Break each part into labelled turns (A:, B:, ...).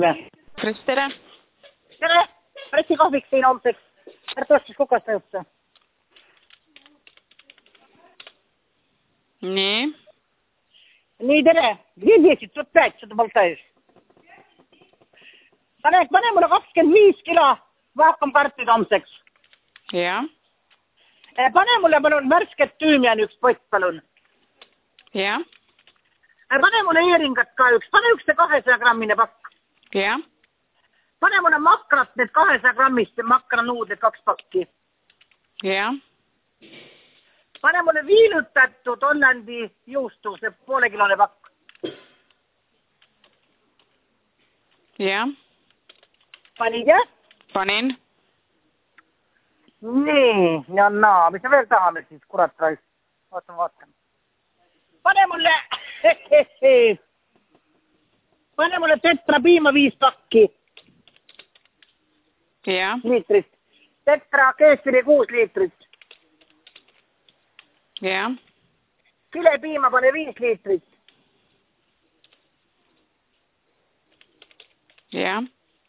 A: Kris, tere!
B: Tere! Pressikohvik siin homseks. Ärtu ostis kukast õhtusse.
A: Nii?
B: Nii, tere! Где 10? Тут 5, что ты болтаешь? Pane mulle 25 kilo vaahkamkartid homseks.
A: Ja?
B: Pane mulle palun värsket tüümian üks pott, palun.
A: Ja?
B: Pane mulle eeringat ka üks. Pane üks 200 grammine pakk.
A: Ja?
B: Pane mulle makrat need 200 grammist makranuuded 2 pakki.
A: Ja?
B: Pane mulle viilutatud Hollandi juustu, see poolekilone pakk.
A: Ja?
B: Panid, jah?
A: Panin.
B: Nii, ja naa, mis me veel tahame siis, kurat raisk. Vaatan. Pane mulle tetra piima 5 pakki.
A: Ja?
B: Liitrist. Tetra keesiri 6 liitrit.
A: Ja?
B: Kilepiima pane 5 liitrit.
A: Ja?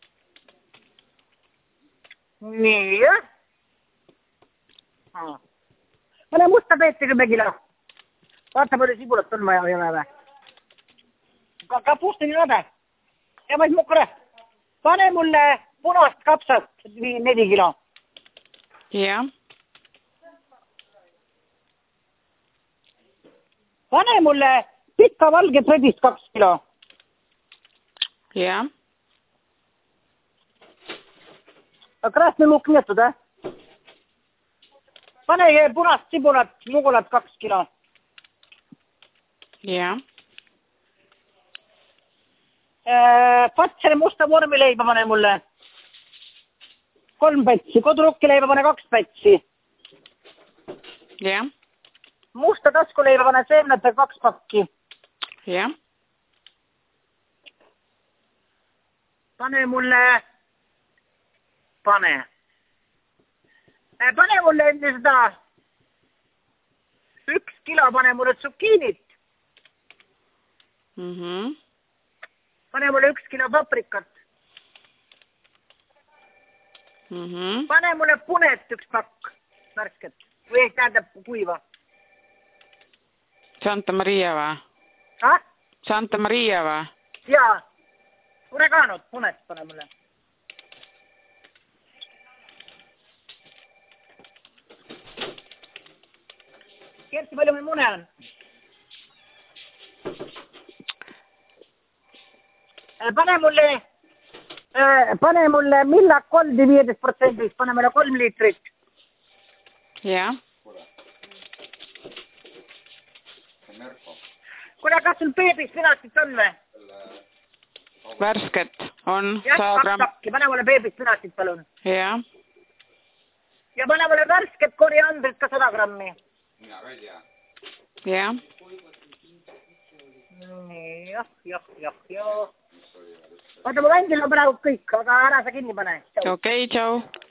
B: Nii, jah? Pane musta peeti 10 kilo. Vaata palju sibulat on vaja või ole või? Kapustini läbe. Ja vaid mukre. Pane mulle punast kapsast 4 kilo.
A: Ja?
B: Pane mulle pikka valget redist 2 kilo.
A: Ja?
B: Krasne lukk njetud, Pane punast sibulat, mugulat 2 kilo.
A: Ja?
B: Patseri musta vormileiba pane mulle 3 pätsi. Kodurukkileiba pane 2 pätsi.
A: Ja?
B: Musta taskuleiba pane seemnete 2 pakki.
A: Ja?
B: Pane mulle seda 1 kilo, pane mulle tsukiinit. Pane mulle 1 kilo paprikat. Pane mulle punet 1 pakk värsket. Või tähendab kuiva.
A: Santa Maria või? Santa Maria või?
B: Jaa. Oreganot, punet pane mulle. Kerti, palju meil mune on? Pane mulle millak koldi 15%, pane mulle 3 liitrit.
A: Ja?
B: Kuule, kas sul beebispinatsit on või?
A: Värsket on 100
B: 2
A: gramm.
B: pakki, pane mulle beebispinatsit, palun.
A: Ja?
B: Ja pane mulle värsket koriandrit ka 100 grammi.
A: Ja?
B: Nii, jah. Vaata, mu vändil on praegu kõik, aga ära sa kinni pane.
A: Okei, tšau.